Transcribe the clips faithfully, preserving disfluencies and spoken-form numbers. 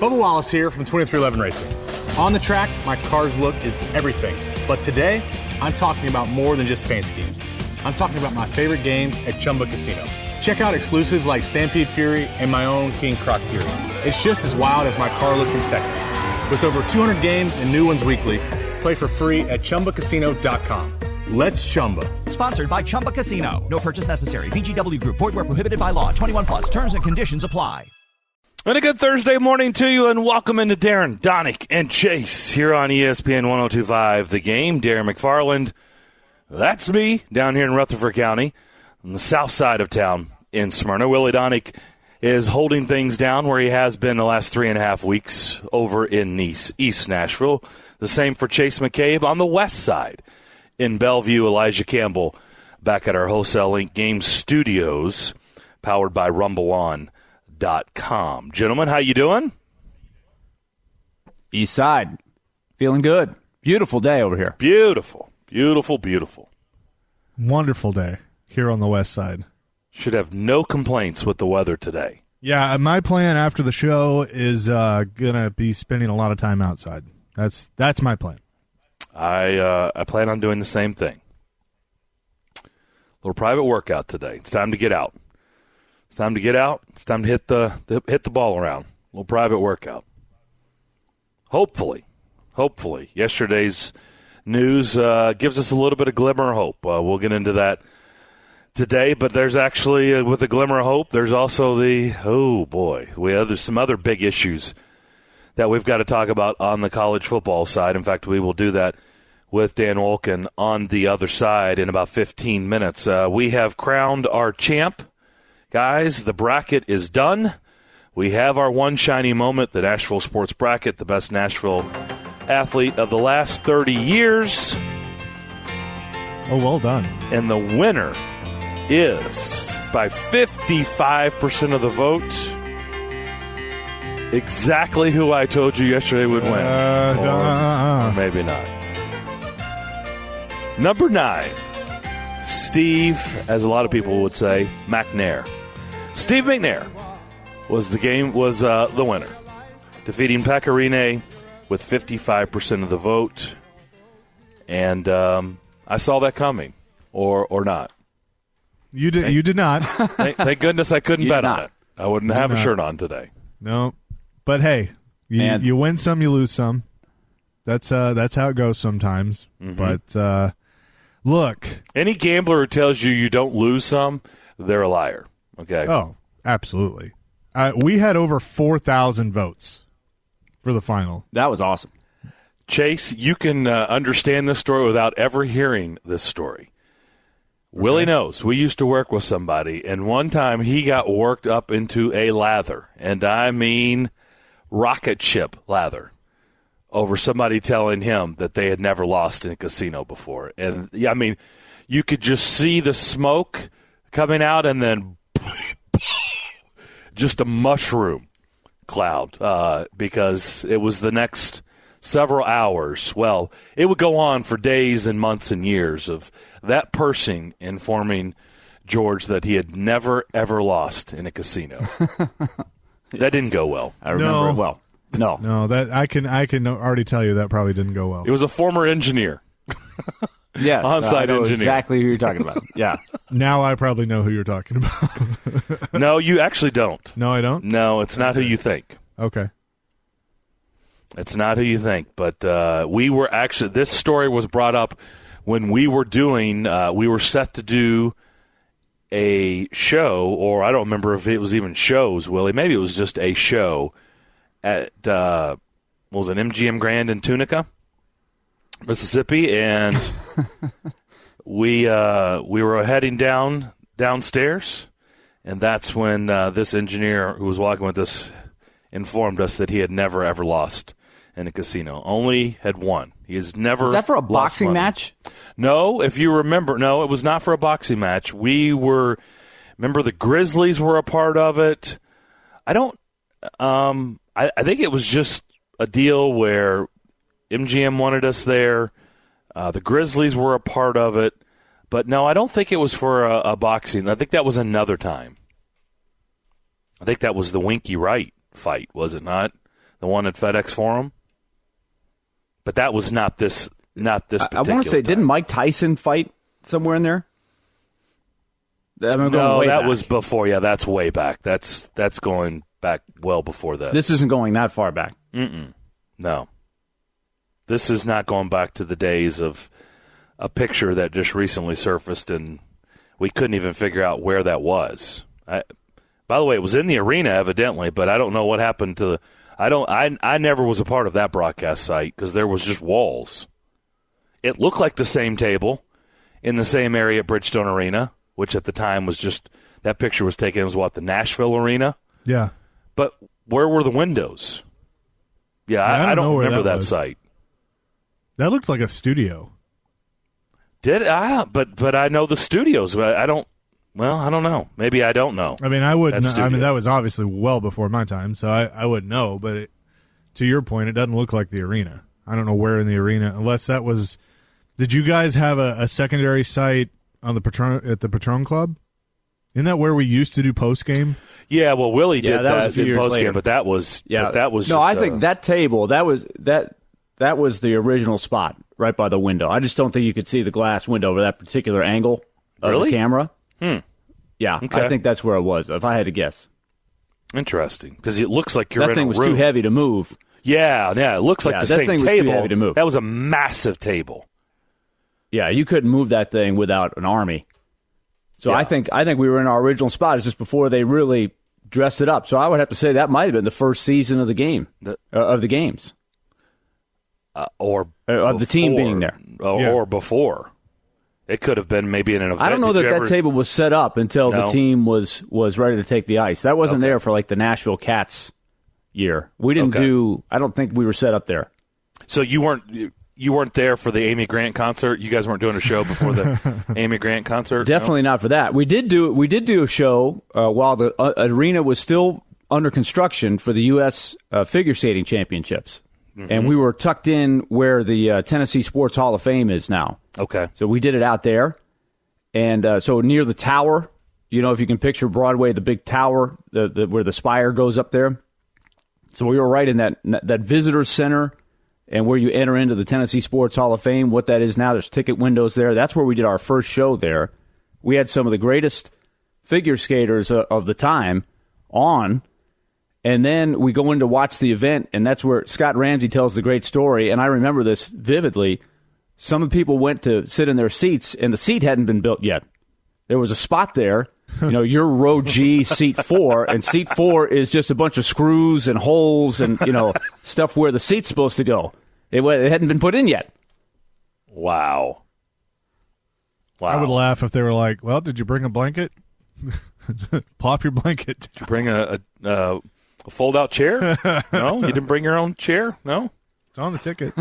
Bubba Wallace here from twenty-three eleven Racing. On the track, my car's look is everything. But today, I'm talking about more than just paint schemes. I'm talking about my favorite games at Chumba Casino. Check out exclusives like Stampede Fury and my own King Croc Fury. It's just as wild as my car looked in Texas. With over two hundred games and new ones weekly, play for free at Chumba Casino dot com. Let's Chumba. Sponsored by Chumba Casino. No purchase necessary. V G W Group. Void where prohibited by law. twenty-one plus. Terms and conditions apply. And a good Thursday morning to you, and welcome into Darren, Donick, and Chase here on E S P N ten twenty-five The Game. Darren McFarland, that's me, down here in Rutherford County, on the south side of town in Smyrna. Willie Donick is holding things down where he has been the last three and a half weeks over in Nice, East Nashville. The same for Chase McCabe on the west side in Bellevue. Elijah Campbell back at our Wholesale Link Game Studios, powered by Rumble On. Dot com. Gentlemen, how you doing? East side. Feeling good. Beautiful day over here. Beautiful. Beautiful, beautiful. Wonderful day here on the west side. Should have no complaints with the weather today. Yeah, my plan after the show is uh, going to be spending a lot of time outside. That's that's my plan. I uh, I plan on doing the same thing. A little private workout today. It's time to get out. It's time to get out. It's time to hit the, the hit the ball around. A little private workout. Hopefully, hopefully, yesterday's news uh, gives us a little bit of glimmer of hope. Uh, we'll get into that today, but there's actually, uh, with a glimmer of hope, there's also the, oh boy, we have there's some other big issues that we've got to talk about on the college football side. In fact, we will do that with Dan Wolken on the other side in about fifteen minutes. Uh, we have crowned our champ. Guys, the bracket is done. We have our one shiny moment, the Nashville Sports Bracket, the best Nashville athlete of the last thirty years. Oh, well done. And the winner is, by fifty-five percent of the vote, exactly who I told you yesterday would win. Uh, or, uh, or maybe not. Number nine, Steve, as a lot of people would say, McNair. Steve McNair was the game was uh, the winner, defeating Pecorine with fifty-five percent of the vote, and um, I saw that coming, or or not. You did. Thank, you did not. thank, thank goodness I couldn't bet not. on it. I wouldn't have a shirt on today. No, but hey, you, you win some, you lose some. That's uh, that's how it goes sometimes. Mm-hmm. But uh, look, any gambler who tells you you don't lose some, they're a liar. Okay. Oh, absolutely. Uh, we had over four thousand votes for the final. That was awesome. Chase, you can uh, understand this story without ever hearing this story. Okay. Willie knows. We used to work with somebody, and one time he got worked up into a lather, and I mean rocket ship lather, over somebody telling him that they had never lost in a casino before. And, yeah, I mean, you could just see the smoke coming out, and then just a mushroom cloud uh, because it was the next several hours. Well, it would go on for days and months and years of that person informing George that he had never, ever lost in a casino. That didn't go well. I remember no. it well. No. No, that I can I can already tell you that probably didn't go well. It was a former engineer. Yes, on-site I know engineer. Exactly who you're talking about. Yeah. Now I probably know who you're talking about. No, you actually don't. No, I don't? No, it's not who you think. Okay. It's not who you think. But uh, we were actually, this story was brought up when we were doing, uh, we were set to do a show, or I don't remember if it was even shows, Willie. Maybe it was just a show at, uh, what was it, M G M Grand in Tunica, Mississippi, and we uh, we were heading down downstairs, and that's when uh, this engineer who was walking with us informed us that he had never ever lost in a casino. Only had won. He has never. Was that for a lost boxing money. match? No, if you remember, no, it was not for a boxing match. We were. Remember, the Grizzlies were a part of it. I don't. Um, I, I think it was just a deal where M G M wanted us there. Uh, the Grizzlies were a part of it. But, no, I don't think it was for a, a boxing. I think that was another time. I think that was the Winky Wright fight, was it not? the one at FedEx Forum. But that was not this not this particular I, I want to say, time. Didn't Mike Tyson fight somewhere in there? I mean, no, that back. was before. Yeah, that's way back. That's that's going back well before this. This isn't going that far back. Mm-mm. No. This is not going back to the days of a picture that just recently surfaced and we couldn't even figure out where that was. I, by the way, it was in the arena evidently, but I don't know what happened to the I don't I I never was a part of that broadcast site because there was just walls. It looked like the same table in the same area at Bridgestone Arena, which at the time was just that picture was taken as what, the Nashville Arena? Yeah. But where were the windows? Yeah, yeah I, I don't, I don't know remember that, that was. site. That looked like a studio. Did I? But but I know the studios. But I don't. Well, I don't know. Maybe I don't know. I mean, I wouldn't. That I mean, studio. that was obviously well before my time, so I, I wouldn't know. But it, to your point, it doesn't look like the arena. I don't know where in the arena, unless that was. Did you guys have a, a secondary site on the Patron at the Patron Club? Isn't that where we used to do post game? Yeah, well, Willie Yeah, did that was a that, few in years post later. game, but that was Yeah, but that was no. Just I a- think that table that was that that was the original spot right by the window. I just don't think you could see the glass window over that particular angle of Really? the camera. Hmm. Yeah, Okay. I think that's where it was. If I had to guess, interesting because it looks like you're that in thing a was room. too heavy to move. Yeah, yeah, it looks like Yeah, the that same thing was too table. heavy to move. That was a massive table. Yeah, you couldn't move that thing without an army. So Yeah. I think I think we were in our original spot. It's just before they really dressed it up. So I would have to say that might have been the first season of the game The- uh, of the games. Uh, or Uh, of the team before. being there. or, Yeah. or before. It could have been maybe in an event. I don't know Did that you that ever- table was set up until No. the team was was ready to take the ice. That wasn't Okay. there for like the Nashville Cats year. We didn't Okay. do. I don't think we were set up there. So you weren't you, you weren't there for the Amy Grant concert. You guys weren't doing a show before the Amy Grant concert. Definitely not for that. We did do we did do a show uh, while the uh, arena was still under construction for the U S uh, figure skating championships, Mm-hmm. and we were tucked in where the uh, Tennessee Sports Hall of Fame is now. No? Okay. So we did it out there, and uh, so near the tower. You know, if you can picture Broadway, the big tower, the, the where the spire goes up there. So we were right in that that visitor center, and where you enter into the Tennessee Sports Hall of Fame. What that is now, there's ticket windows there. That's where we did our first show there. We had some of the greatest figure skaters uh, of the time on. And then we go in to watch the event, and that's where Scott Ramsey tells the great story. And I remember this vividly. Some of the people went to sit in their seats, and the seat hadn't been built yet. There was a spot there. You know, you're row G, seat four, and seat four is just a bunch of screws and holes and, you know, stuff where the seat's supposed to go. It, wa- it hadn't been put in yet. Wow. Wow. I would laugh if they were like, "Well, did you bring a blanket? Plop your blanket." Did you bring a, a, uh, a fold-out chair? No, you didn't bring your own chair. No. It's on the ticket.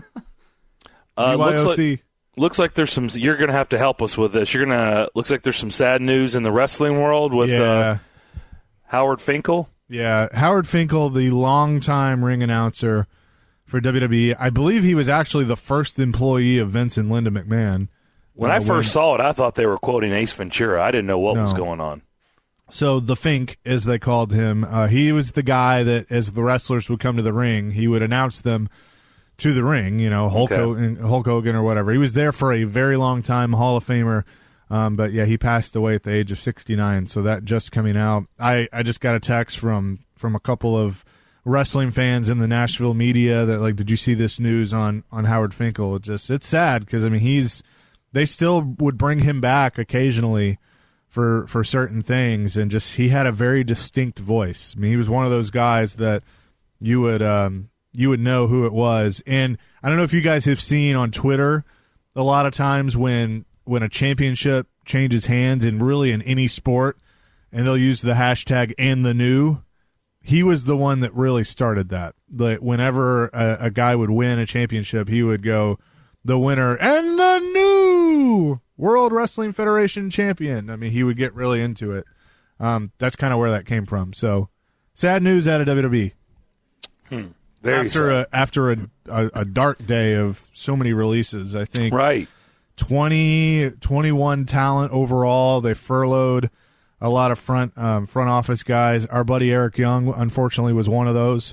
Uh, looks like B Y O C. looks like there's some. You're going to have to help us with this. You're going to. Looks like there's some sad news in the wrestling world with yeah. uh, Howard Finkel. Yeah, Howard Finkel, the longtime ring announcer for W W E. I believe he was actually the first employee of Vince and Linda McMahon. When Uh, I first saw it, I thought they were quoting Ace Ventura. I didn't know what No. was going on. So the Fink, as they called him, uh, he was the guy that, as the wrestlers would come to the ring, he would announce them to the ring. You know, Hulk, Okay. Hogan, Hulk Hogan or whatever. He was there for a very long time, Hall of Famer. Um, but yeah, he passed away at the age of sixty-nine. So that just coming out. I, I just got a text from from a couple of wrestling fans in the Nashville media that like, did you see this news on on Howard Finkel? It just it's sad because I mean he's they still would bring him back occasionally for for certain things, and just he had a very distinct voice. I mean, he was one of those guys that you would um, you would know who it was. And I don't know if you guys have seen on Twitter a lot of times when when a championship changes hands, and really in any sport, and they'll use the hashtag and the new. He was the one that really started that. Like whenever a, a guy would win a championship, he would go, the winner and the new World Wrestling Federation champion. I mean, he would get really into it. Um, that's kind of where that came from. So, sad news out of W W E. Hmm. Very after sad. a, after a, a, a dark day of so many releases, I think Right. twenty, twenty-one talent overall. They furloughed a lot of front um, front office guys. Our buddy Eric Young, unfortunately, was one of those.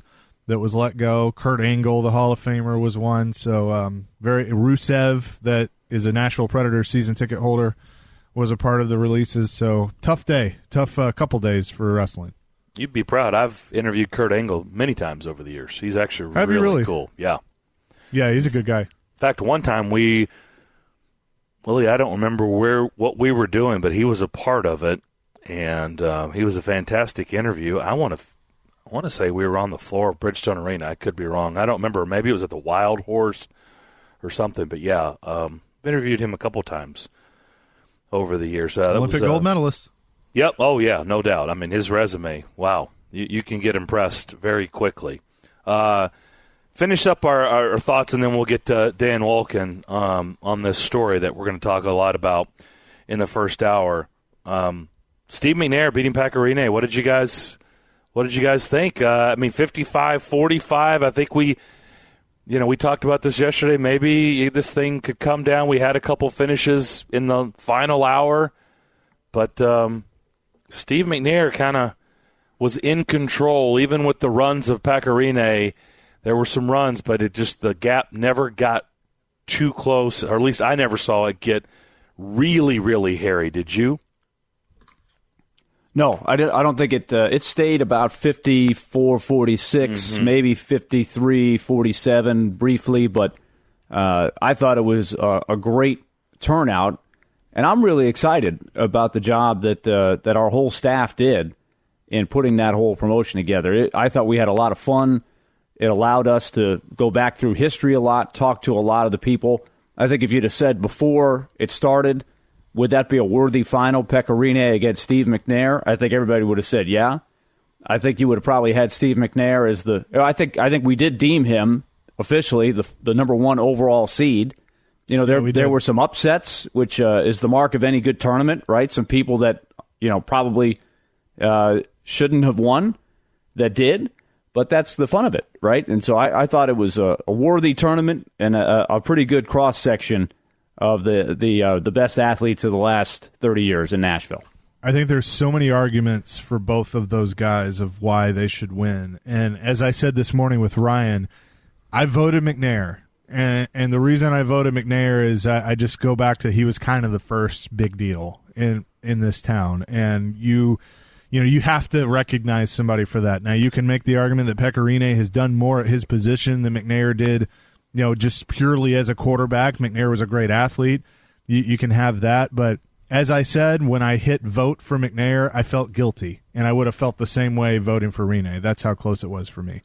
that was let go. Kurt Angle, the Hall of Famer, was one. So um, very Rusev, that is a Nashville Predators season ticket holder, was a part of the releases. So tough day, tough uh, couple days for wrestling. You'd be proud. I've interviewed Kurt Angle many times over the years. He's actually Have really, you really cool. Yeah. Yeah, he's a good guy. In fact, one time we, well, I don't remember where what we were doing, but he was a part of it, and uh, he was a fantastic interview. I want to, I want to say we were on the floor of Bridgestone Arena. I could be wrong. I don't remember. Maybe it was at the Wild Horse or something. But yeah, um, I've interviewed him a couple times over the years. Uh, Olympic was, uh, gold medalist. Yep. Oh, yeah, no doubt. I mean, his resume, wow. You, you can get impressed very quickly. Uh, finish up our, our thoughts, and then we'll get to Dan Wolken um, on this story that we're going to talk a lot about in the first hour. Um, Steve McNair beating Pecorine. What did you guys What did you guys think? Uh, I mean, fifty-five forty-five, I think we, you know, we talked about this yesterday. Maybe this thing could come down. We had a couple finishes in the final hour, but um, – Steve McNair kind of was in control, even with the runs of Pecorine. There were some runs, but it just the gap never got too close, or at least I never saw it get really, really hairy. Did you? No, I, did, I don't think it. Uh, it stayed about fifty-four forty-six, mm-hmm. maybe fifty-three forty-seven briefly, but uh, I thought it was a, a great turnout. And I'm really excited about the job that uh, that our whole staff did in putting that whole promotion together. It, I thought we had a lot of fun. It allowed us to go back through history a lot, talk to a lot of the people. I think if you'd have said before it started, would that be a worthy final, Pecorine against Steve McNair? I think everybody would have said, yeah. I think you would have probably had Steve McNair as the. I think I think we did deem him officially the the number one overall seed. You know, there yeah, we there were some upsets, which uh, is the mark of any good tournament, right? Some people that, you know, probably uh, shouldn't have won that did, but that's the fun of it, right? And so I, I thought it was a, a worthy tournament and a, a pretty good cross-section of the the uh, the best athletes of the last thirty years in Nashville. I think there's so many arguments for both of those guys of why they should win. And as I said this morning with Ryan, I voted McNair. And, and the reason I voted McNair is I, I just go back to he was kind of the first big deal in in this town, and you you know you have to recognize somebody for that. Now you can make the argument that Pecorine has done more at his position than McNair did, you know, just purely as a quarterback. McNair was a great athlete. You, you can have that, but as I said, when I hit vote for McNair, I felt guilty, and I would have felt the same way voting for Rene. That's how close it was for me.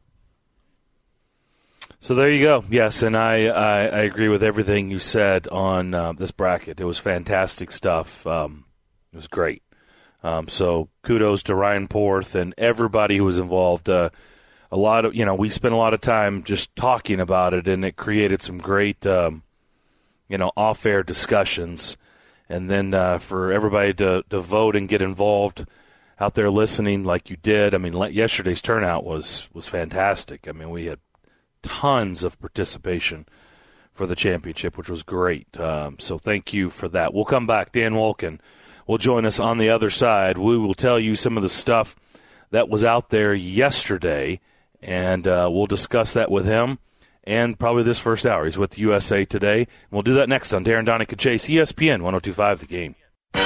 So there you go. Yes, and I, I, I agree with everything you said on uh, this bracket. It was fantastic stuff. Um, it was great. Um, so kudos to Ryan Porth and everybody who was involved. Uh, a lot of, you know, we spent a lot of time just talking about it, and it created some great, um, you know, off-air discussions. And then uh, for everybody to, to vote and get involved out there listening like you did. I mean, yesterday's turnout was, was fantastic. I mean, we had tons of participation for the championship, which was great. Um, so thank you for that. We'll come back. Dan Wolken will join us on the other side. We will tell you some of the stuff that was out there yesterday, and uh, we'll discuss that with him and probably this first hour. He's with U S A Today. And we'll do that next on Darren Donick and Chase, E S P N one oh two point five The Game.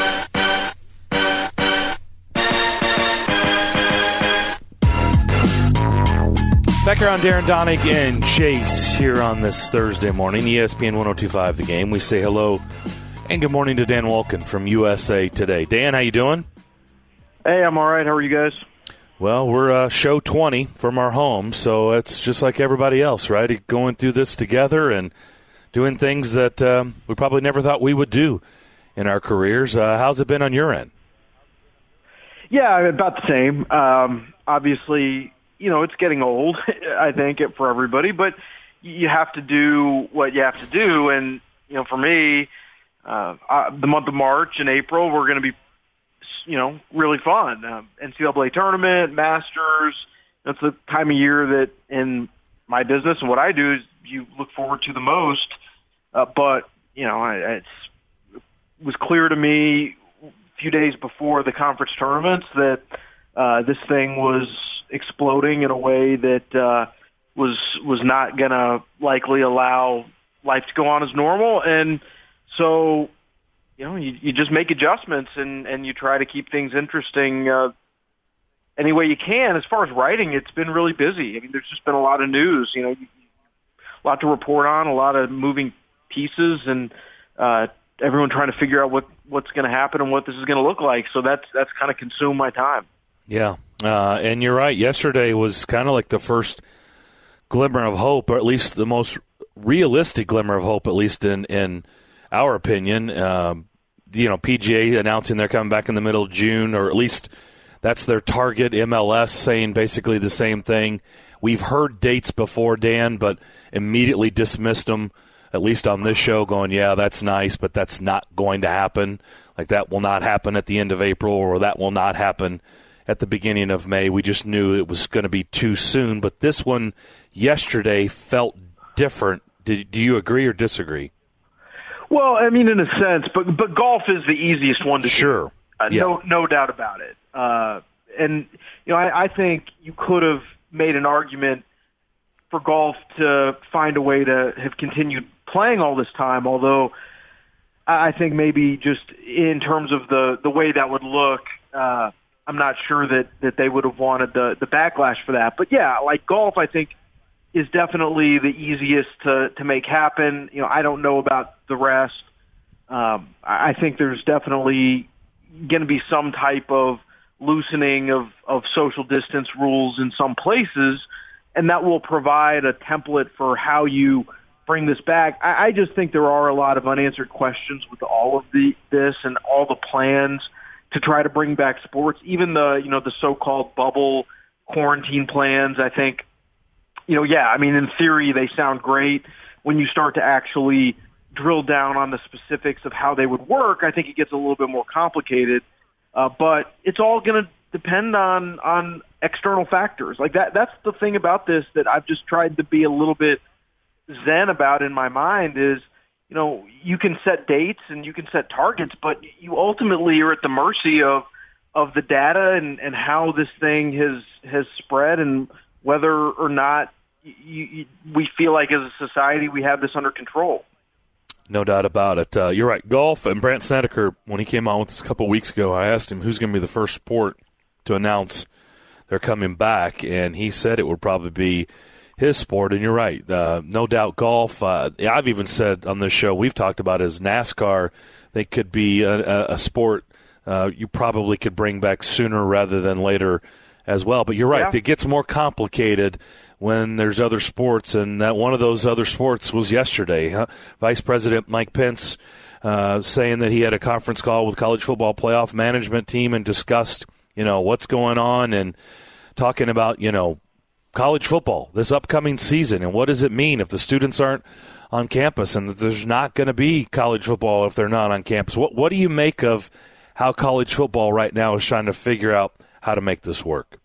Back here on Darren Donick and Chase here on this Thursday morning, E S P N one oh two point five The Game. We say hello and good morning to Dan Wolken from U S A Today. Dan, how you doing? Hey, I'm all right. How are you guys? Well, we're uh, show twenty from our home, so it's just like everybody else, right? Going through this together and doing things that um, we probably never thought we would do in our careers. Uh, how's it been on your end? Yeah, about the same. Um, obviously, you know, it's getting old, I think, for everybody, but you have to do what you have to do. And, you know, for me, uh, uh, the month of March and April, we're going to be, you know, really fun. Uh, N C double A tournament, Masters, that's the time of year that in my business and what I do is you look forward to the most. Uh, but, you know, I, it's, it was clear to me a few days before the conference tournaments that uh, this thing was exploding in a way that uh, was was not going to likely allow life to go on as normal. And so, you know, you, you just make adjustments and, and you try to keep things interesting uh, any way you can. As far as writing, it's been really busy. I mean, there's just been a lot of news, you know, a lot to report on, a lot of moving pieces, and uh, everyone trying to figure out what, what's going to happen and what this is going to look like. So that's that's kind of consumed my time. Yeah, uh, and you're right. Yesterday was kind of like the first glimmer of hope, or at least the most realistic glimmer of hope, at least in, in our opinion. Um, you know, P G A announcing they're coming back in the middle of June, or at least that's their target. M L S saying basically the same thing. We've heard dates before, Dan, but immediately dismissed them, at least on this show, going, yeah, that's nice, but that's not going to happen. Like, that will not happen at the end of April, or that will not happen at the beginning of May. We just knew it was going to be too soon. But this one yesterday felt different. Did, do you agree or disagree? Well, I mean, in a sense, but but golf is the easiest one to sure. do. Uh, yeah. No, no doubt about it. Uh, and you know, I, I think you could have made an argument for golf to find a way to have continued playing all this time. Although I think maybe just in terms of the the way that would look, uh, I'm not sure that that they would have wanted the the backlash for that. But yeah, like golf, I think is definitely the easiest to to make happen. You know, I don't know about the rest. Um, I think there's definitely going to be some type of loosening of, of social distance rules in some places, and that will provide a template for how you bring this back. I, I just think there are a lot of unanswered questions with all of the this and all the plans to try to bring back sports, even the you know the so-called bubble quarantine plans. I think, you know, yeah, I mean, in theory they sound great. When you start to actually drill down on the specifics of how they would work, I think it gets a little bit more complicated. Uh, but it's all going to depend on on external factors. Like that. That's the thing about this that I've just tried to be a little bit zen about in my mind is, you know, you can set dates and you can set targets, but you ultimately are at the mercy of of the data and, and how this thing has has spread and whether or not you, you, we feel like as a society we have this under control. No doubt about it. Uh, you're right. Golf, and Brandt Snedeker, when he came on with us a couple of weeks ago, I asked him who's going to be the first sport to announce they're coming back, and he said it would probably be his sport, and you're right. Uh, no doubt golf. Uh, I've even said on this show, we've talked about as NASCAR, they could be a, a, a sport uh, you probably could bring back sooner rather than later as well. But you're right. Yeah. It gets more complicated when there's other sports, and that one of those other sports was yesterday. Huh? Vice President Mike Pence uh, saying that he had a conference call with college football playoff management team and discussed, you know, what's going on and talking about, you know, college football this upcoming season and what does it mean if the students aren't on campus and that there's not going to be college football if they're not on campus. What what do you make of how college football right now is trying to figure out how to make this work?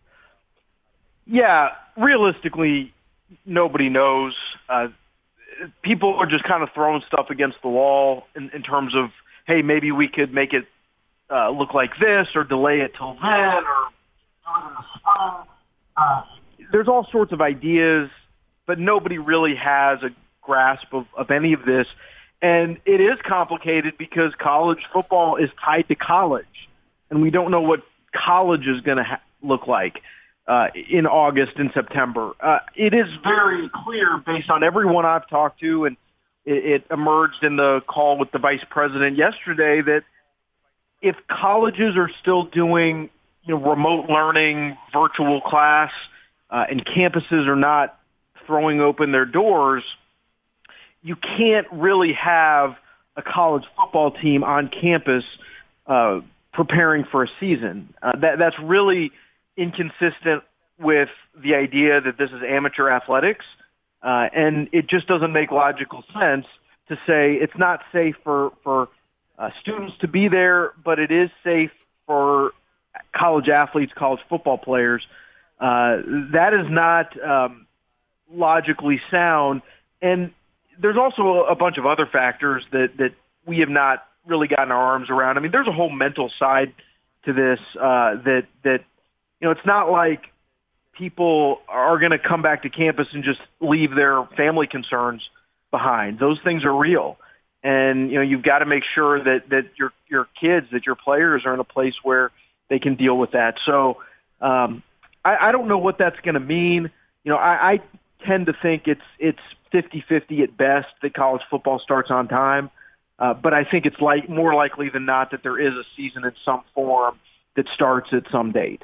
Yeah, realistically, nobody knows. Uh, people are just kind of throwing stuff against the wall in, in terms of, hey, maybe we could make it uh, look like this or delay it till then or do it in the spring. Uh, there's all sorts of ideas, but nobody really has a grasp of, of any of this. And it is complicated because college football is tied to college, and we don't know what college is going to ha- look like uh, in August and September. Uh, it is very clear based on everyone I've talked to, and it, it emerged in the call with the vice president yesterday, that if colleges are still doing, you know, remote learning, virtual class, uh, and campuses are not throwing open their doors, you can't really have a college football team on campus uh, preparing for a season. Uh, that, that's really inconsistent with the idea that this is amateur athletics, uh, and it just doesn't make logical sense to say it's not safe for, for uh, students to be there, but it is safe for college athletes, college football players. Uh, that is not um, logically sound, and there's also a bunch of other factors that, that we have not really gotten our arms around. I mean, there's a whole mental side to this uh, that that know, it's not like people are going to come back to campus and just leave their family concerns behind. Those things are real. And, you know, you've got to make sure that, that your, your kids, that your players are in a place where they can deal with that. So um, I, I don't know what that's going to mean. You know, I, I tend to think it's it's fifty-fifty at best that college football starts on time. Uh, but I think it's like more likely than not that there is a season in some form that starts at some date.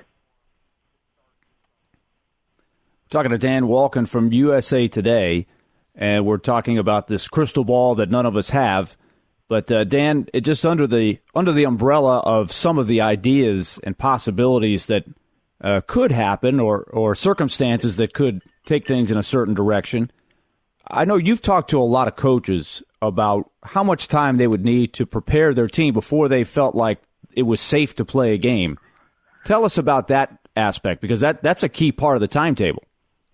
Talking to Dan Walken from U S A Today, and we're talking about this crystal ball that none of us have. But uh, Dan, it just under the under the umbrella of some of the ideas and possibilities that uh, could happen, or or circumstances that could take things in a certain direction. I know you've talked to a lot of coaches about how much time they would need to prepare their team before they felt like it was safe to play a game. Tell us about that aspect, because that, that's a key part of the timetable.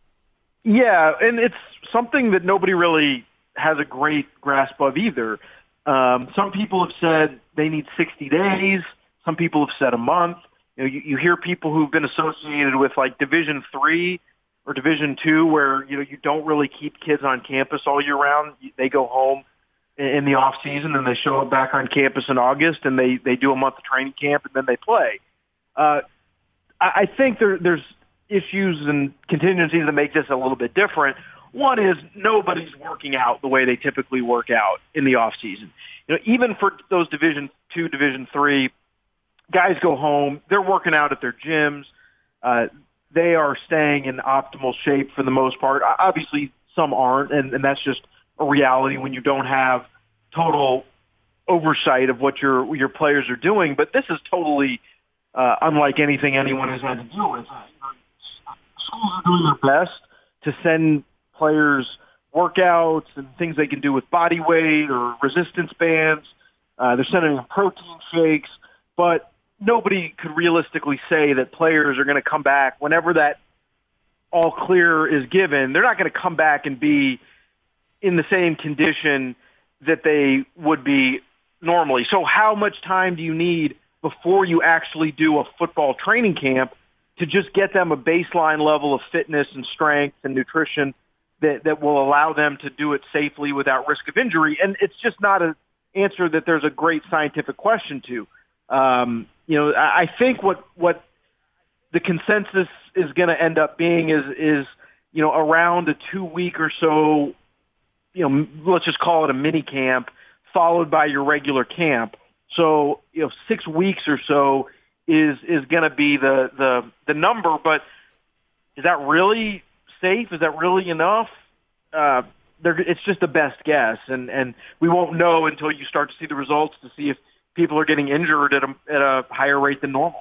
Yeah, and it's something that nobody really has a great grasp of either. Um, some people have said they need sixty days. Some people have said a month. You know, you, you hear people who've been associated with like Division three or Division two, where you know you don't really keep kids on campus all year round. They go home in the off season and they show up back on campus in August, and they they do a month of training camp and then they play. Uh, I, I think there, there's issues and contingencies that make this a little bit different. One is nobody's working out the way they typically work out in the off season. You know, even for those Division two, Division three guys go home, they're working out at their gyms. Uh, they are staying in optimal shape for the most part. Obviously, some aren't, and, and that's just a reality when you don't have total oversight of what your your players are doing. But this is totally uh, unlike anything anyone has had to do with. Schools are doing their best to send players workouts and things they can do with body weight or resistance bands. Uh, they're sending them protein shakes, but nobody could realistically say that players are going to come back whenever that all clear is given. They're not going to come back and be in the same condition that they would be normally. So how much time do you need before you actually do a football training camp to just get them a baseline level of fitness and strength and nutrition that, that will allow them to do it safely without risk of injury? And it's just not an answer that there's a great scientific question to. Um, you know, I, I think what, what the consensus is going to end up being is, is, you know, around a two week or so, you know, let's just call it a mini camp followed by your regular camp. So, you know, six weeks or so is, is going to be the, the, the number, but is that really safe? Is that really enough? Uh, it's just the best guess. And, and we won't know until you start to see the results to see if people are getting injured at a, at a higher rate than normal.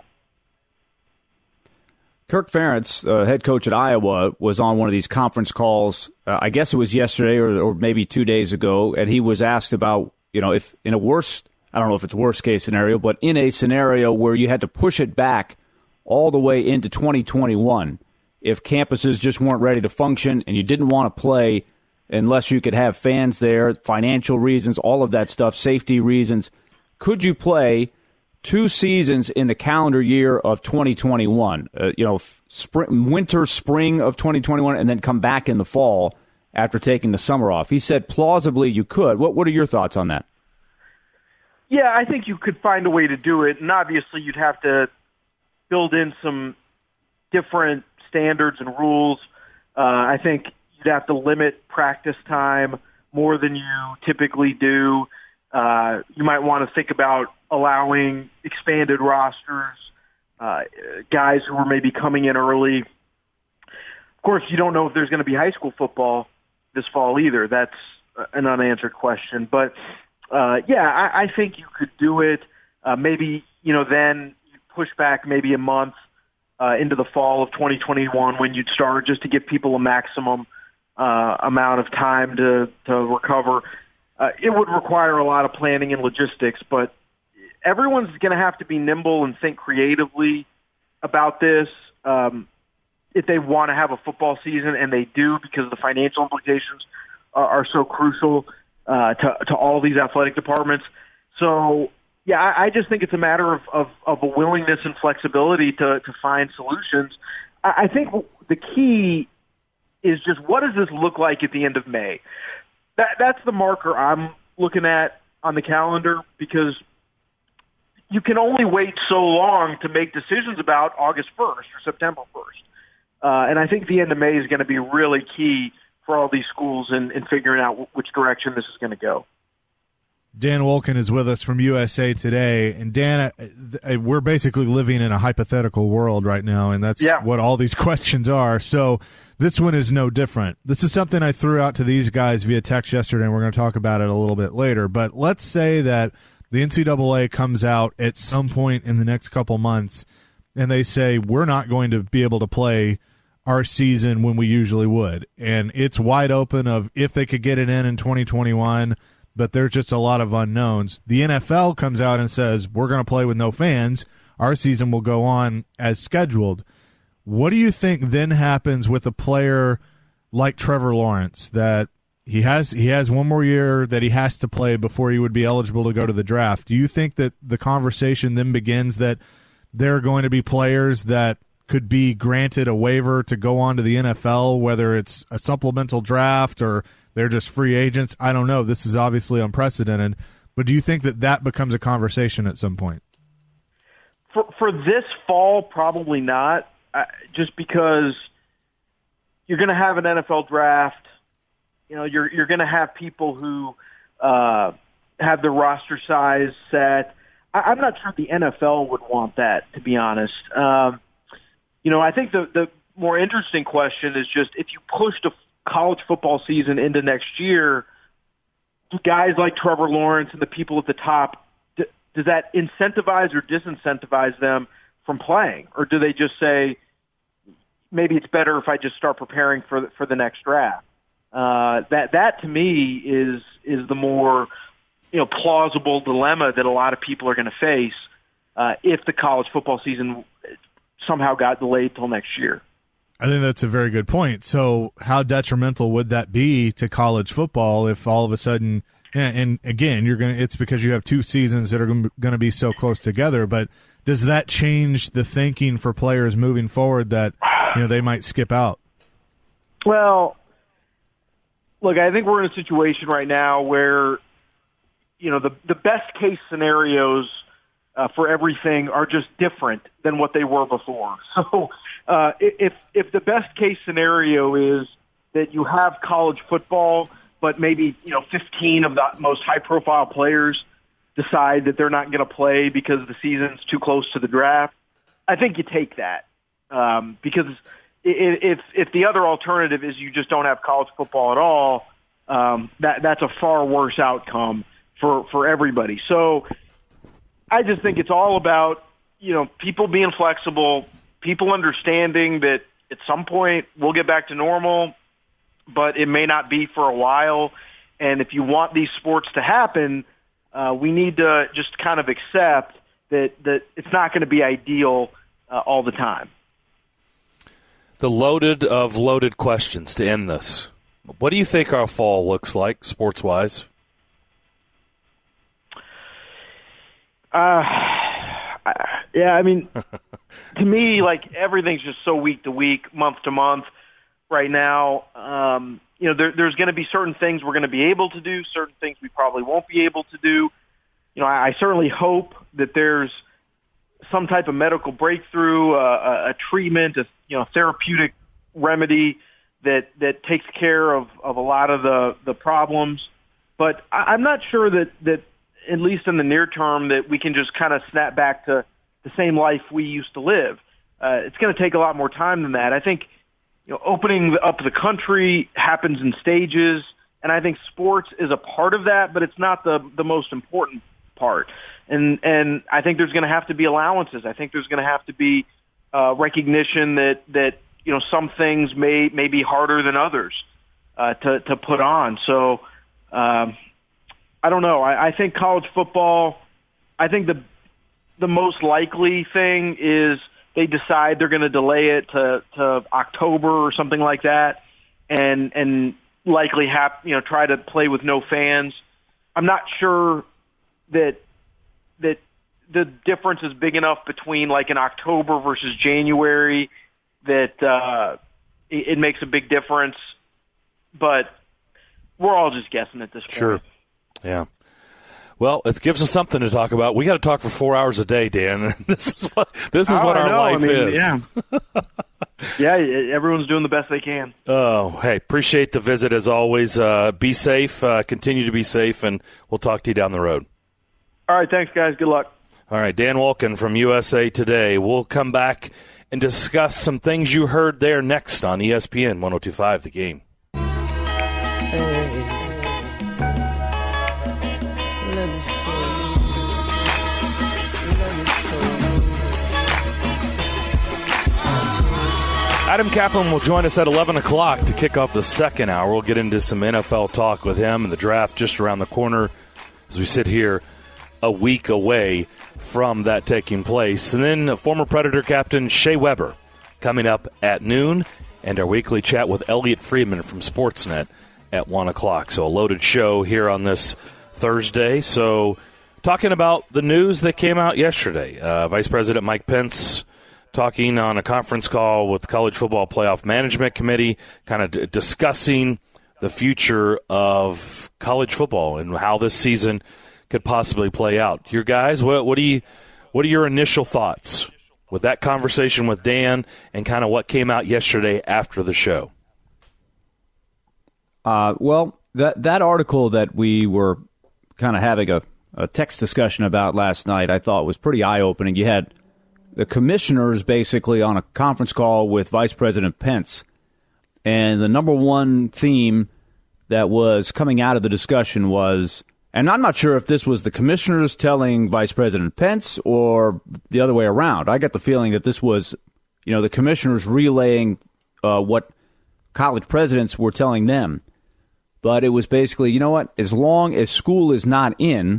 Kirk Ferentz, uh, head coach at Iowa, was on one of these conference calls. Uh, I guess it was yesterday or, or maybe two days ago, and he was asked about, you know, if in a worst, I don't know if it's worst case scenario, but in a scenario where you had to push it back all the way into twenty twenty-one, if campuses just weren't ready to function and you didn't want to play unless you could have fans there, financial reasons, all of that stuff, safety reasons, could you play two seasons in the calendar year of twenty twenty-one, uh, you know, spring, winter, spring of twenty twenty-one, and then come back in the fall after taking the summer off? He said plausibly you could. What What are your thoughts on that? Yeah, I think you could find a way to do it, and obviously you'd have to build in some different standards and rules. Uh, I think you'd have to limit practice time more than you typically do. Uh, you might want to think about allowing expanded rosters, uh, guys who are maybe coming in early. Of course, you don't know if there's going to be high school football this fall either. That's an unanswered question. But, uh, yeah, I, I think you could do it. Uh, maybe, you know, then you push back maybe a month uh, into the fall of twenty twenty-one when you'd start, just to give people a maximum uh, amount of time to, to recover. Uh, it would require a lot of planning and logistics, but everyone's going to have to be nimble and think creatively about this um, if they want to have a football season, and they do, because the financial implications are, are so crucial uh, to, to all these athletic departments. So yeah, I, I just think it's a matter of, of, of a willingness and flexibility to, to find solutions. I, I think the key is just what does this look like at the end of May? That That's the marker I'm looking at on the calendar, because you can only wait so long to make decisions about August first or September first. Uh, and I think the end of May is going to be really key for all these schools in, in figuring out w- which direction this is going to go. Dan Wolken is with us from U S A Today. And Dan, uh, we're basically living in a hypothetical world right now, and that's yeah. what all these questions are. So this one is no different. This is something I threw out to these guys via text yesterday, and we're going to talk about it a little bit later. But let's say that the N C double A comes out at some point in the next couple months, and they say, we're not going to be able to play our season when we usually would. And it's wide open of if they could get it in in twenty twenty-one, but there's just a lot of unknowns. The N F L comes out and says, we're going to play with no fans. Our season will go on as scheduled. What do you think then happens with a player like Trevor Lawrence, that he has he has one more year that he has to play before he would be eligible to go to the draft? Do you think that the conversation then begins that there are going to be players that could be granted a waiver to go on to the N F L, whether it's a supplemental draft or they're just free agents? I don't know. This is obviously unprecedented. But do you think that that becomes a conversation at some point? For, for this fall, probably not, uh, just because you're going to have an N F L draft. You know, you're you're going to have people who uh, have the roster size set. I, I'm not sure the N F L would want that, to be honest. Um, you know, I think the, the more interesting question is just if you pushed a college football season into next year, do guys like Trevor Lawrence and the people at the top, d- does that incentivize or disincentivize them from playing? Or do they just say, maybe it's better if I just start preparing for the, for the next draft? Uh, that, that to me is, is the more, you know, plausible dilemma that a lot of people are going to face, uh, if the college football season somehow got delayed till next year. I think that's a very good point. So how detrimental would that be to college football if all of a sudden, and, and again, you're going to, it's because you have two seasons that are going to be so close together, but does that change the thinking for players moving forward that, you know, they might skip out? Well, look, I think we're in a situation right now where, you know, the, the best case scenarios Uh, for everything are just different than what they were before. So uh, if if the best case scenario is that you have college football, but maybe, you know, fifteen of the most high profile players decide that they're not going to play because the season's too close to the draft, I think you take that. Um, because if if the other alternative is you just don't have college football at all, um, that that's a far worse outcome for, for everybody. So I just think it's all about, you know, people being flexible, people understanding that at some point we'll get back to normal, but it may not be for a while. And if you want these sports to happen, uh, we need to just kind of accept that, that it's not going to be ideal uh, all the time. The loaded of loaded questions to end this. What do you think our fall looks like sports-wise? Uh, yeah, I mean, to me, like, everything's just so week to week, month to month right now. Um, you know, there, there's going to be certain things we're going to be able to do, certain things we probably won't be able to do. You know, I, I certainly hope that there's some type of medical breakthrough, uh, a, a treatment, a, you know, therapeutic remedy that, that takes care of, of a lot of the, the problems. But I, I'm not sure that, that, at least in the near term, that we can just kind of snap back to the same life we used to live. Uh, it's going to take a lot more time than that. I think, you know, opening up the country happens in stages, and I think sports is a part of that, but it's not the, the most important part. And, and I think there's going to have to be allowances. I think there's going to have to be uh, recognition that, that, you know, some things may, may be harder than others uh, to, to put on. So, um, I don't know. I, I think college football, I think the the most likely thing is they decide they're going to delay it to, to October or something like that, and and likely have, you know, try to play with no fans. I'm not sure that that the difference is big enough between like in October versus January that uh, it, it makes a big difference. But we're all just guessing at this point. Sure. Yeah. Well, it gives us something to talk about. We got to talk for four hours a day, Dan. This is what this is oh, what I our know. life I mean, is. Yeah. yeah, everyone's doing the best they can. Oh, hey, appreciate the visit as always. Uh, be safe. Uh, continue to be safe, and we'll talk to you down the road. All right, thanks, guys. Good luck. All right, Dan Wolken from U S A Today. We'll come back and discuss some things you heard there next on E S P N one oh two point five The Game. Adam Kaplan will join us at eleven o'clock to kick off the second hour. We'll get into some N F L talk with him and the draft just around the corner as we sit here a week away from that taking place. And then former Predator captain Shea Weber coming up at noon, and our weekly chat with Elliot Friedman from Sportsnet at one o'clock. So a loaded show here on this Thursday. So talking about the news that came out yesterday. Uh, Vice President Mike Pence talking on a conference call with the College Football Playoff Management Committee, kind of d- discussing the future of college football and how this season could possibly play out. Your guys, what, what do you, what are your initial thoughts with that conversation with Dan and kind of what came out yesterday after the show? Uh, well, that that article that we were kind of having a, a text discussion about last night, I thought was pretty eye-opening. You had the commissioners basically on a conference call with Vice President Pence, and the number one theme that was coming out of the discussion was, and I'm not sure if this was the commissioners telling Vice President Pence or the other way around. I got the feeling that this was, you know, the commissioners relaying uh, what college presidents were telling them. But it was basically, you know what, as long as school is not in,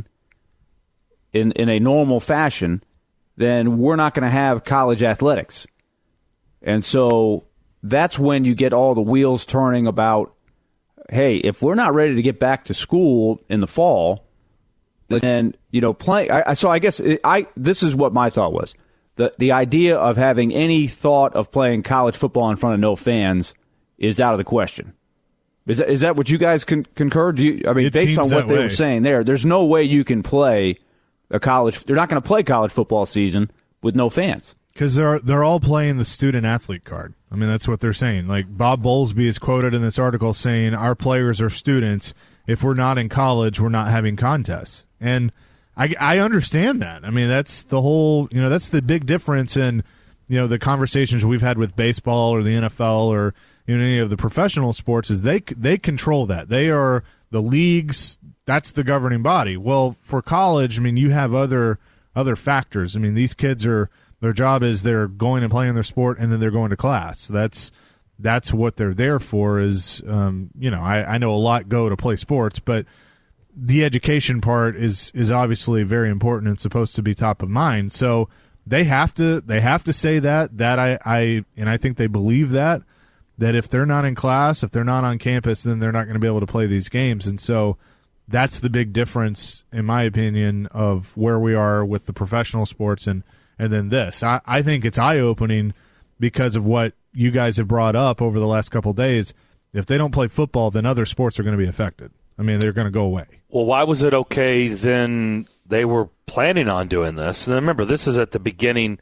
in, in a normal fashion, then we're not going to have college athletics. And so that's when you get all the wheels turning about, hey, if we're not ready to get back to school in the fall, then, you know, play. I, so I guess it, I this is what my thought was. The, the idea of having any thought of playing college football in front of no fans is out of the question. Is that, is that what you guys con- concur? Do you, I mean, it based on what they way. were saying there, there's no way you can play a college. They're not going to play college football season with no fans because they're they're all playing the student athlete card. I mean, that's what they're saying. Like Bob Bowlesby is quoted in this article saying, "Our players are students. If we're not in college, we're not having contests." And I I understand that. I mean, that's the whole. You know, that's the big difference in you know the conversations we've had with baseball or the N F L or you know any of the professional sports is they they control that. They are the leagues. That's the governing body. Well, for college, I mean, you have other other factors. I mean, these kids are their job is they're going and playing their sport, and then they're going to class. That's that's what they're there for. Is um, you know, I, I know a lot go to play sports, but the education part is is obviously very important and supposed to be top of mind. So they have to they have to say that that I, I and I think they believe that that if they're not in class, if they're not on campus, then they're not going to be able to play these games, and so. That's the big difference, in my opinion, of where we are with the professional sports and, and then this. I, I think it's eye-opening because of what you guys have brought up over the last couple of days. If they don't play football, then other sports are going to be affected. I mean, they're going to go away. Well, why was it okay then they were planning on doing this? And remember, this is at the beginning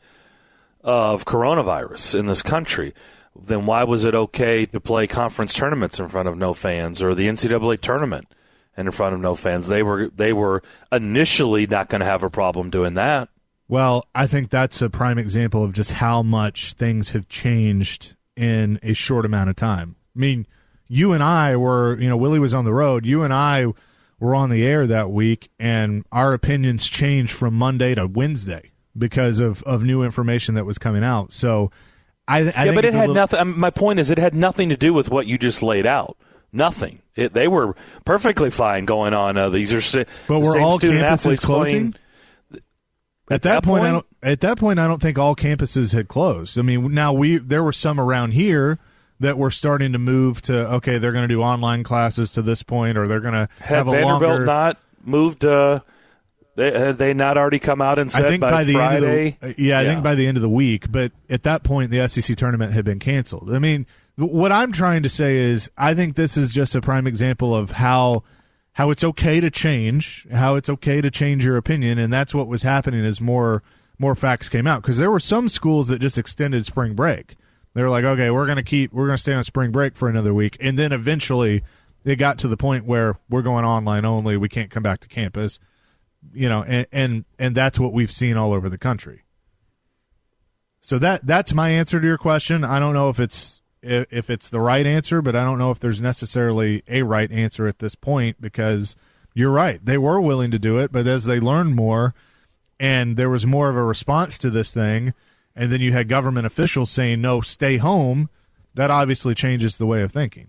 of coronavirus in this country. Then why was it okay to play conference tournaments in front of no fans or the N C double A tournament? And in front of no fans, they were they were initially not going to have a problem doing that. Well, I think that's a prime example of just how much things have changed in a short amount of time. I mean, you and I were, you know, Willie was on the road. You and I were on the air that week, and our opinions changed from Monday to Wednesday because of, of new information that was coming out. So, I, I yeah, think but it had little- nothing. My point is, it had nothing to do with what you just laid out. Nothing. It, they were perfectly fine going on. Uh, these are st- but the were same all student campuses athletes closing? Playing. At, at that, that point, point? I don't, at that point, I don't think all campuses had closed. I mean, now we there were some around here that were starting to move to okay, they're going to do online classes to this point, or they're going to Had have a Vanderbilt longer. not moved uh, They, had they not already come out and said I think by, by the Friday? End of the, yeah, I yeah. think by the end of the week. But at that point, the S E C tournament had been canceled. I mean, what I'm trying to say is I think this is just a prime example of how how it's okay to change, how it's okay to change your opinion, and that's what was happening as more more facts came out. Because there were some schools that just extended spring break. They were like, okay, we're going to keep, we're going to stay on spring break for another week, and then eventually it got to the point where we're going online only. We can't come back to campus. You know, and, and and that's what we've seen all over the country. So that that's my answer to your question. I don't know if it's if it's the right answer, but I don't know if there's necessarily a right answer at this point, because you're right. They were willing to do it, but as they learned more and there was more of a response to this thing, and then you had government officials saying, no, stay home, that obviously changes the way of thinking.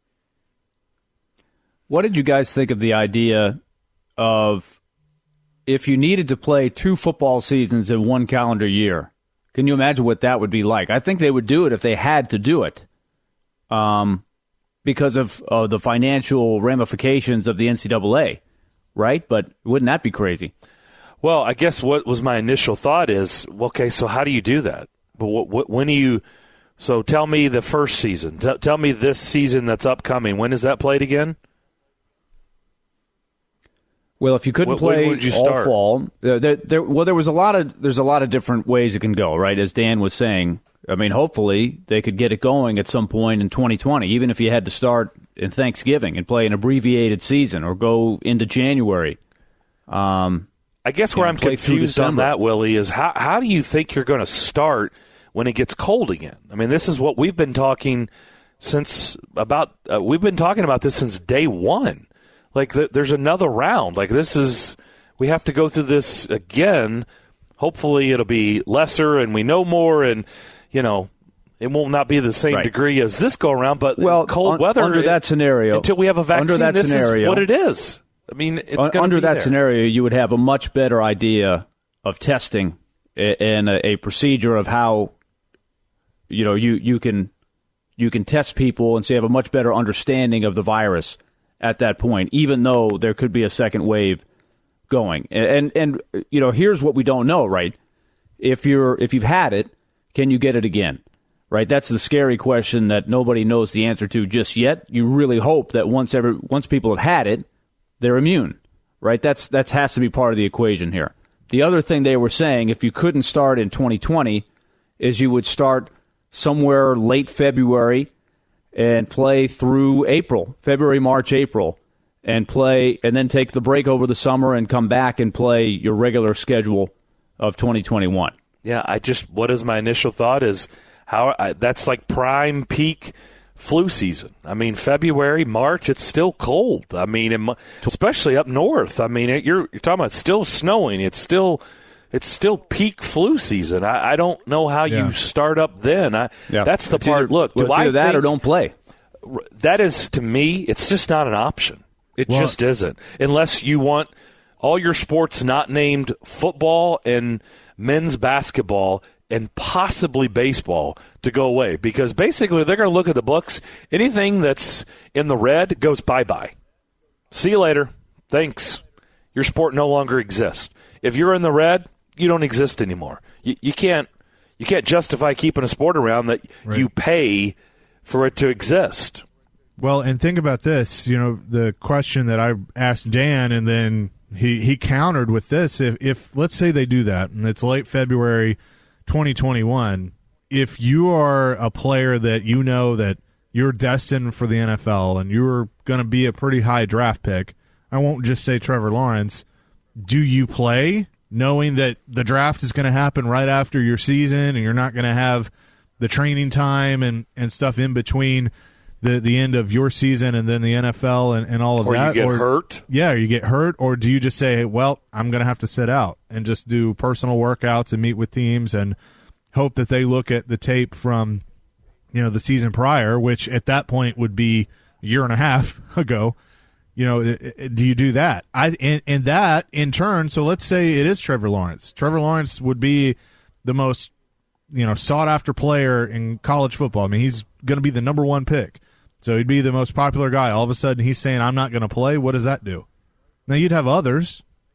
What did you guys think of the idea of if you needed to play two football seasons in one calendar year? Can you imagine what that would be like? I think they would do it if they had to do it, um, because of uh, the financial ramifications of the N C double A, right? But wouldn't that be crazy? Well, I guess what was my initial thought is, okay, so how do you do that? But what, what, when do you – so tell me the first season. T- tell me this season that's upcoming. When is that played again? Well, if you couldn't when, play when would you all start? fall, there, there, there, well, there was a lot of there's a lot of different ways it can go, right? As Dan was saying, I mean, hopefully they could get it going at some point in twenty twenty, even if you had to start in Thanksgiving and play an abbreviated season or go into January. Um, I guess where know, I'm confused on that, Willie, is how how do you think you're going to start when it gets cold again? I mean, this is what we've been talking since about uh, we've been talking about this since day one. Like, the, there's another round. Like, this is – we have to go through this again. Hopefully it'll be lesser and we know more, and, you know, it will not be the same right. degree as this go-around. But well, cold un- weather – under that scenario – until we have a vaccine, under that this scenario, is what it is. I mean, it's going to Under be that there. scenario, you would have a much better idea of testing and a, a procedure of how, you know, you, you can you can test people, and so you have a much better understanding of the virus at that point, even though there could be a second wave going. And, and and you know, here's what we don't know, right? If you're if you've had it, can you get it again? Right? That's the scary question that nobody knows the answer to just yet. You really hope that once every once people have had it, they're immune. Right? That's that's has to be part of the equation here. The other thing they were saying, if you couldn't start in twenty twenty, is you would start somewhere late February and play through April, February, March, April, and play, and then take the break over the summer and come back and play your regular schedule of twenty twenty-one. Yeah, I just, what is my initial thought is how I, that's like prime peak flu season. I mean, February, March, it's still cold. I mean, in, especially up north. I mean, it, you're you're talking about still snowing. It's still it's still peak flu season. I, I don't know how yeah. you start up then. I, yeah. That's the it's part. Either, look, well, do it's I either that think, or don't play? That is, to me, it's just not an option. It well, just isn't, unless you want all your sports not named football and men's basketball and possibly baseball to go away, because basically they're going to look at the books. Anything that's in the red goes bye-bye. See you later. Thanks. Your sport no longer exists. If you're in the red, you don't exist anymore. You, you can't you can't justify keeping a sport around that right. you pay for it to exist. Well, and think about this. You know, the question that I asked Dan, and then he, he countered with this. If, if let's say they do that, and it's late February twenty twenty-one, if you are a player that you know that you're destined for the N F L and you're going to be a pretty high draft pick, I won't just say Trevor Lawrence, do you play knowing that the draft is going to happen right after your season and you're not going to have the training time and, and stuff in between the, the end of your season and then the N F L and, and all of or that? You get or you get hurt? Yeah, or you get hurt, or do you just say, well, I'm going to have to sit out and just do personal workouts and meet with teams and hope that they look at the tape from, you know, the season prior, which at that point would be a year and a half ago. You know, do you do that? I and, and that in turn. So let's say it is Trevor Lawrence. Trevor Lawrence would be the most, you know, sought after player in college football. I mean, he's going to be the number one pick. So he'd be the most popular guy. All of a sudden, he's saying, "I'm not going to play." What does that do? Now you'd have others,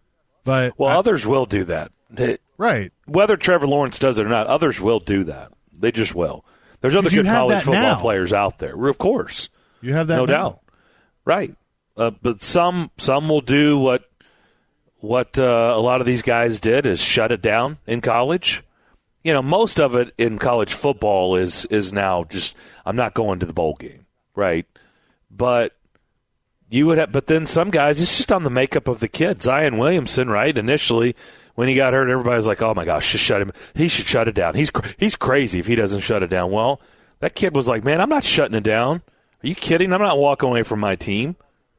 But well, I, others will do that. Right. Whether Trevor Lawrence does it or not, others will do that. They just will. There's other good college football now. players out there, of course. You have that no now. doubt. Right. Uh, but some some will do what what uh, a lot of these guys did is shut it down in college. You know, most of it in college football is is now just I'm not going to the bowl game, right? But you would have, but then some guys, it's just on the makeup of the kid. Zion Williamson, right? Initially, when he got hurt, everybody was like, "Oh my gosh, just shut him. He should shut it down. He's he's crazy if he doesn't shut it down." Well, that kid was like, "Man, I'm not shutting it down. Are you kidding? I'm not walking away from my team."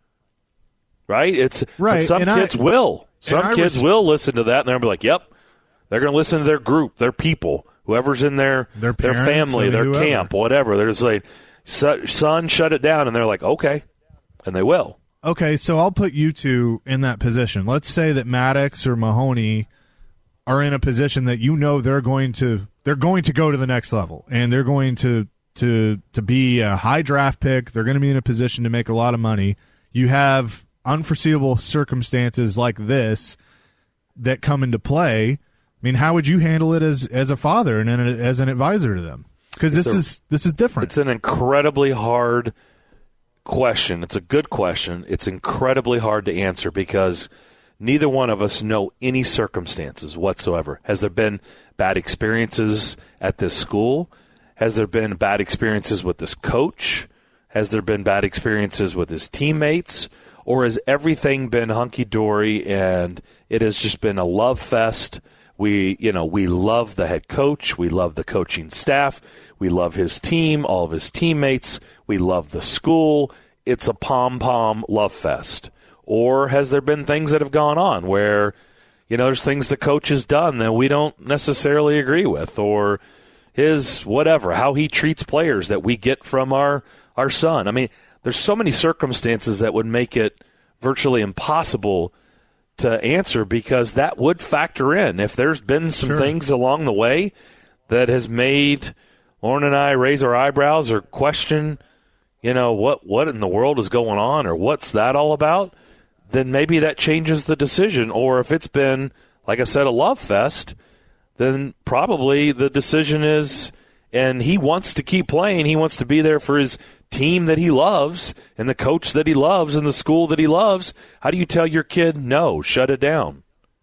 Right? It's right. But some and kids I, will. Some kids res- will listen to that, and they'll be like, "Yep." They're going to listen to their group, their people, whoever's in their their, their family, their whoever. camp, whatever. They're just like, "Son, shut it down," and they're like, "Okay," and they will. Okay, so I'll put you two in that position. Let's say that Maddox or Mahoney are in a position that you know they're going to they're going to go to the next level, and they're going to to to be a high draft pick. They're going to be in a position to make a lot of money. You have unforeseeable circumstances like this that come into play. I mean, how would you handle it as as a father and as an advisor to them? Because this a, is this is different. It's an incredibly hard question. It's a good question. It's incredibly hard to answer because neither one of us know any circumstances whatsoever. Has there been bad experiences at this school? Has there been bad experiences with this coach? Has there been bad experiences with his teammates? Or has everything been hunky-dory and it has just been a love fest? We, you know, we love the head coach. We love the coaching staff. We love his team, all of his teammates. We love the school. It's a pom-pom love fest. Or has there been things that have gone on where, you know, there's things the coach has done that we don't necessarily agree with, or his whatever, how he treats players that we get from our, our son. I mean, there's so many circumstances that would make it virtually impossible to answer because that would factor in. If there's been some sure. things along the way that has made Lauren and I raise our eyebrows or question, you know, what, what in the world is going on or what's that all about, then maybe that changes the decision. Or if it's been, like I said, a love fest, then probably the decision is, and he wants to keep playing, he wants to be there for his team that he loves and the coach that he loves and the school that he loves. How do you tell your kid, no, shut it down?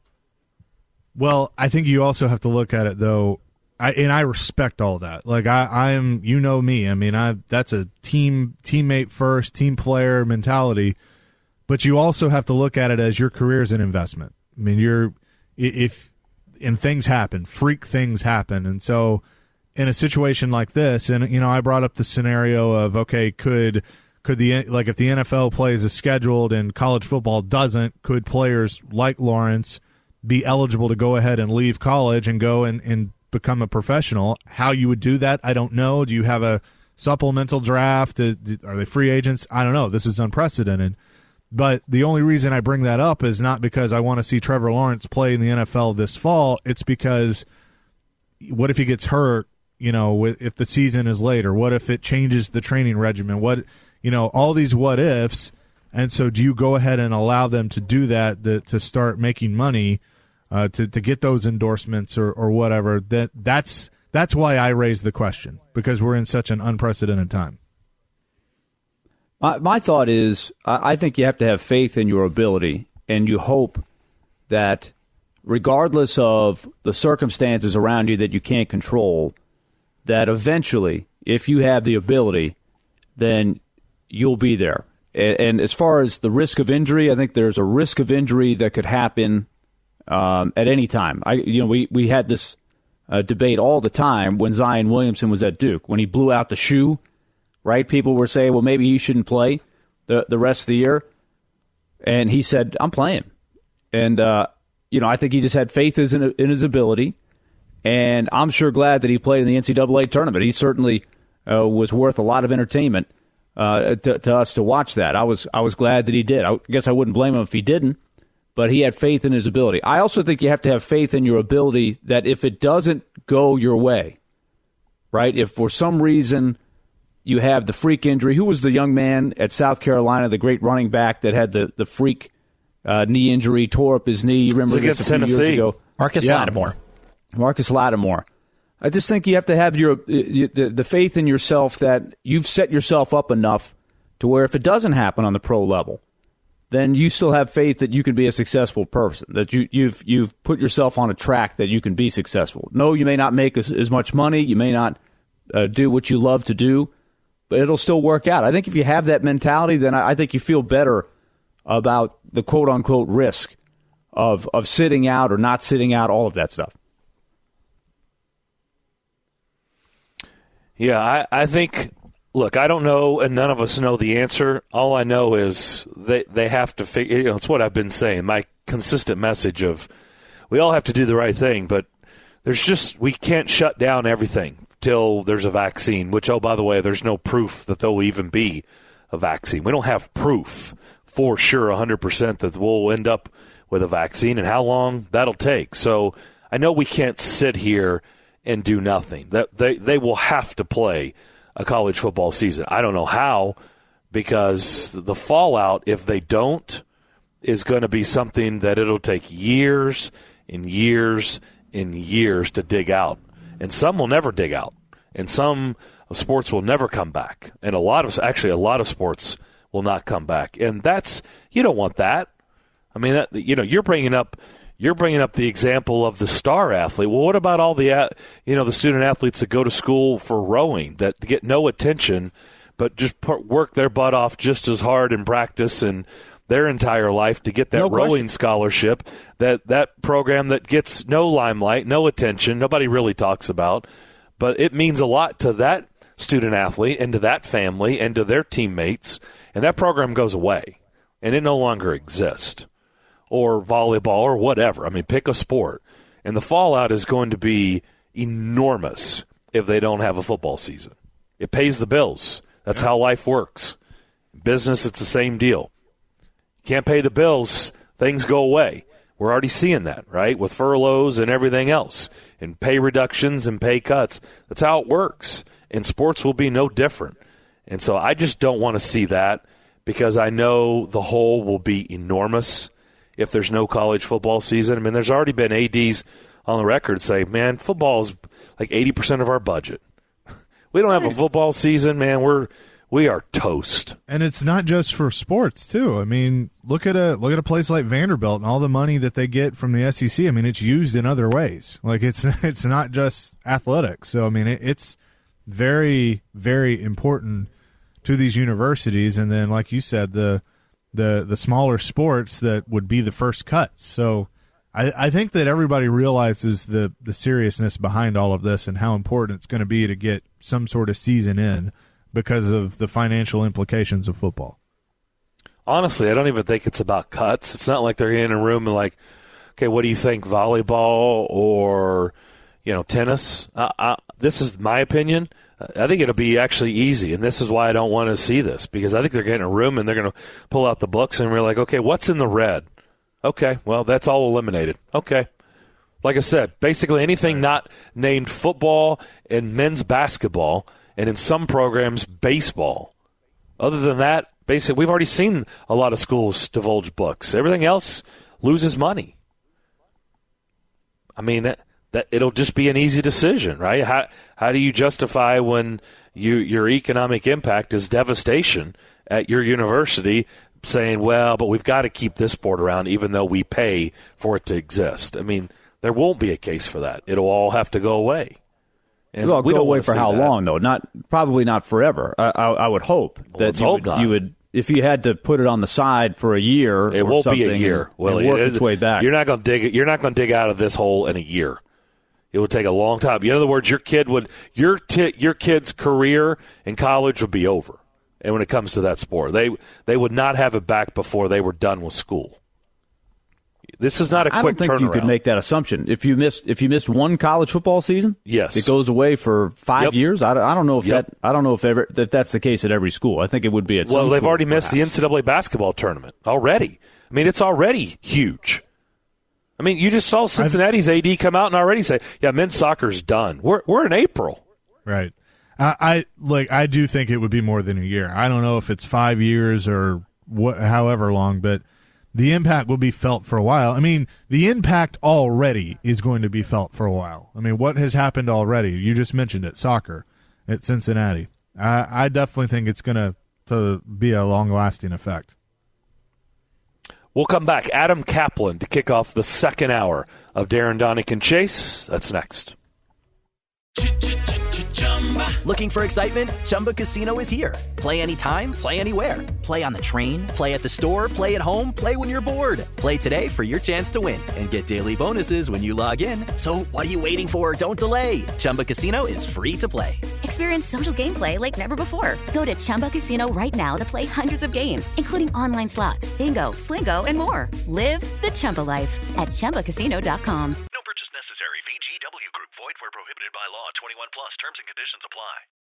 Well, I think you also have to look at it, though, I, and I respect all that. Like, I, I am, you know me. I mean, I that's a team teammate first, team player mentality. But you also have to look at it as your career is an investment. I mean, you're if and things happen, freak things happen, and so in a situation like this, and you know, I brought up the scenario of okay, could could the like if the N F L plays as scheduled and college football doesn't, could players like Lawrence be eligible to go ahead and leave college and go and, and become a professional? How you would do that, I don't know. Do you have a supplemental draft? Are they free agents? I don't know. This is unprecedented. But the only reason I bring that up is not because I want to see Trevor Lawrence play in the N F L this fall. It's because what if he gets hurt? You know, if the season is late, or what if it changes the training regimen? What, you know, all these what ifs. And so do you go ahead and allow them to do that, to, to start making money, uh, to, to get those endorsements or, or whatever? That that's that's why I raised the question, because we're in such an unprecedented time. My, my thought is, I, I think you have to have faith in your ability, and you hope that regardless of the circumstances around you that you can't control, that eventually, if you have the ability, then you'll be there. And, and as far as the risk of injury, I think there's a risk of injury that could happen um, at any time. I, you know, we, we had this uh, debate all the time when Zion Williamson was at Duke, when he blew out the shoe, right? People were saying, well, maybe he shouldn't play the, the rest of the year. And he said, I'm playing. And, uh, you know, I think he just had faith in, in his ability. And I'm sure glad that he played in the N C double A tournament. He certainly uh, was worth a lot of entertainment uh, to, to us to watch that. I was I was glad that he did. I guess I wouldn't blame him if he didn't, but he had faith in his ability. I also think you have to have faith in your ability that if it doesn't go your way, right, if for some reason you have the freak injury. Who was the young man at South Carolina, the great running back that had the, the freak uh, knee injury, tore up his knee. You remember against this a few Tennessee. years ago? Marcus Yeah. Lattimore. Marcus Lattimore. I just think you have to have your the, the, the faith in yourself that you've set yourself up enough to where if it doesn't happen on the pro level, then you still have faith that you can be a successful person, that you, you've you've put yourself on a track that you can be successful. No, you may not make as, as much money, you may not uh, do what you love to do, but it'll still work out. I think if you have that mentality, then I, I think you feel better about the quote-unquote risk of of sitting out or not sitting out, all of that stuff. Yeah, I, I think, look, I don't know, and none of us know the answer. All I know is they, they have to figure, you know, it's what I've been saying, my consistent message of we all have to do the right thing, but there's just, we can't shut down everything till there's a vaccine, which, oh, by the way, there's no proof that there will even be a vaccine. We don't have proof for sure one hundred percent that we'll end up with a vaccine and how long that'll take. So I know we can't sit here and do nothing. That they, they will have to play a college football season. I don't know how, because the fallout, if they don't, is going to be something that it'll take years and years and years to dig out. And some will never dig out. And some sports will never come back. And a lot of, actually a lot of sports will not come back. And that's, you don't want that. I mean, that, you know, you're bringing up You're bringing up the example of the star athlete. Well, what about all the, you know, the student athletes that go to school for rowing that get no attention, but just work their butt off just as hard in practice and their entire life to get that No rowing question. scholarship? That that program that gets no limelight, no attention, nobody really talks about, but it means a lot to that student athlete and to that family and to their teammates, and that program goes away and it no longer exists. Or volleyball or whatever. I mean, pick a sport. And the fallout is going to be enormous if they don't have a football season. It pays the bills. That's how life works. In business, it's the same deal. You can't pay the bills, things go away. We're already seeing that, right, with furloughs and everything else, and pay reductions and pay cuts. That's how it works. And sports will be no different. And so I just don't want to see that, because I know the hole will be enormous if there's no college football season. I mean, there's already been A Ds on the record say, man, football is like eighty percent of our budget. We don't have a football season, man. We're we are toast. And it's not just for sports too. I mean, look at a look at a place like Vanderbilt and all the money that they get from the S E C. I mean, it's used in other ways. Like it's it's not just athletics. So I mean, it, it's very very important to these universities. And then, like you said, the the the smaller sports that would be the first cuts. So I, I think that everybody realizes the, the seriousness behind all of this and how important it's going to be to get some sort of season in because of the financial implications of football. Honestly, I don't even think it's about cuts. It's not like they're in a room and like, okay, what do you think, volleyball or, you know, tennis? Uh, uh, this is my opinion. I think it'll be actually easy, and this is why I don't want to see this, because I think they're getting a room and they're going to pull out the books and we're like, okay, what's in the red? Okay, well, that's all eliminated. Okay. Like I said, basically anything not named football and men's basketball, and in some programs, baseball. Other than that, basically, we've already seen a lot of schools divulge books. Everything else loses money. I mean, that, that it'll just be an easy decision, right? How how do you justify when you your economic impact is devastation at your university, saying, well, but we've got to keep this sport around even though we pay for it to exist? I mean, there won't be a case for that. It'll all have to go away. And well, we go don't away want to for see how that. long, though? Not probably not forever. I, I, I would hope Well, that let's you, hope would, not. you would, if you had to put it on the side for a year. It or won't be a something year, and, Willie. and work It- its way back. You're not going to dig. You're not going to dig out of this hole in a year. It would take a long time. In other words, your kid would your t- your kid's career in college would be over. And when it comes to that sport, they they would not have it back before they were done with school. This is not a I quick don't think turnaround. you could make that assumption. If you missed if you missed one college football season, Yes. it goes away for five Yep. years. I, I don't know if Yep. that I don't know if ever that that's the case at every school. I think it would be at some Well, they've schools, already missed the N perhaps. C double A basketball tournament already. I mean, it's already huge. I mean, you just saw Cincinnati's A D come out and already say, "Yeah, men's soccer's done." We're we're in April. Right. I, I like. I do think it would be more than a year. I don't know if it's five years or what, however long, but the impact will be felt for a while. I mean, the impact already is going to be felt for a while. I mean, what has happened already? You just mentioned it, soccer at Cincinnati. I, I definitely think it's going to to be a long-lasting effect. We'll come back. Adam Kaplan to kick off the second hour of Darren, Donick, and Chase. That's next. Looking for excitement? Chumba Casino is here. Play anytime, play anywhere. Play on the train, play at the store, play at home, play when you're bored. Play today for your chance to win and get daily bonuses when you log in. So what are you waiting for? Don't delay. Chumba Casino is free to play. Experience social gameplay like never before. Go to Chumba Casino right now to play hundreds of games, including online slots, bingo, Slingo, and more. Live the Chumba life at Chumba Casino dot com.